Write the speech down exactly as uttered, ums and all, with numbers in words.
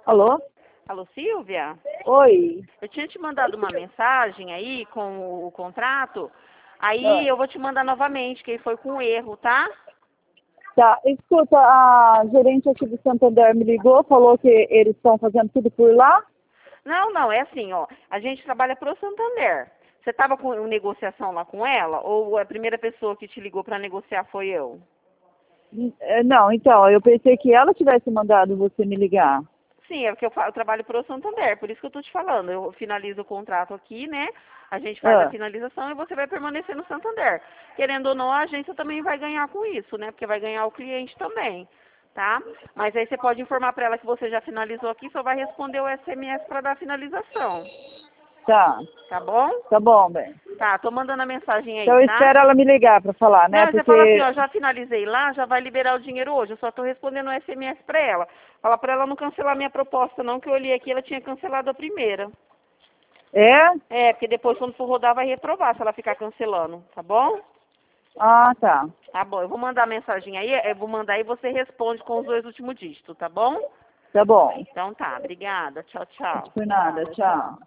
Alô? Alô, Silvia? Oi. Eu tinha te mandado uma mensagem aí com o contrato. Aí Ah. eu vou te mandar novamente, que foi com erro, tá? Tá, escuta, a gerente aqui do Santander me ligou, falou que eles estão fazendo tudo por lá. Não, não, é assim, ó. A gente trabalha pro Santander. Você estava com negociação lá com ela? Ou a primeira pessoa que te ligou para negociar foi eu? Eh, Não, então, eu pensei que ela tivesse mandado você me ligar. Sim, é porque eu, fa- eu trabalho pro Santander, por isso que eu tô te falando. Eu finalizo o contrato aqui, né? A gente faz a Ah, finalização e você vai permanecer no Santander. Querendo ou não, a agência também vai ganhar com isso, né? Porque vai ganhar o cliente também, tá? Mas aí você pode informar para ela que você já finalizou aqui, só vai responder o S M S para dar a finalização, tá, tá bom? tá bom, bem. Tá, tô mandando a mensagem aí, Então eu tá? espero ela me ligar para falar, né? Não, você fala assim, ó, Porque, já finalizei lá, já vai liberar o dinheiro hoje. Eu só tô respondendo o S M S pra ela. Fala pra ela não cancelar minha proposta, não, que eu olhei aqui, ela tinha cancelado a primeira. é? É, porque depois quando for rodar vai reprovar se ela ficar cancelando, tá bom? Ah, tá, Tá bom, eu vou mandar a mensagem aí, eu vou mandar e você responde com os dois últimos dígitos, tá bom? tá bom. Então tá, obrigada, tchau, tchau. Por nada, tchau.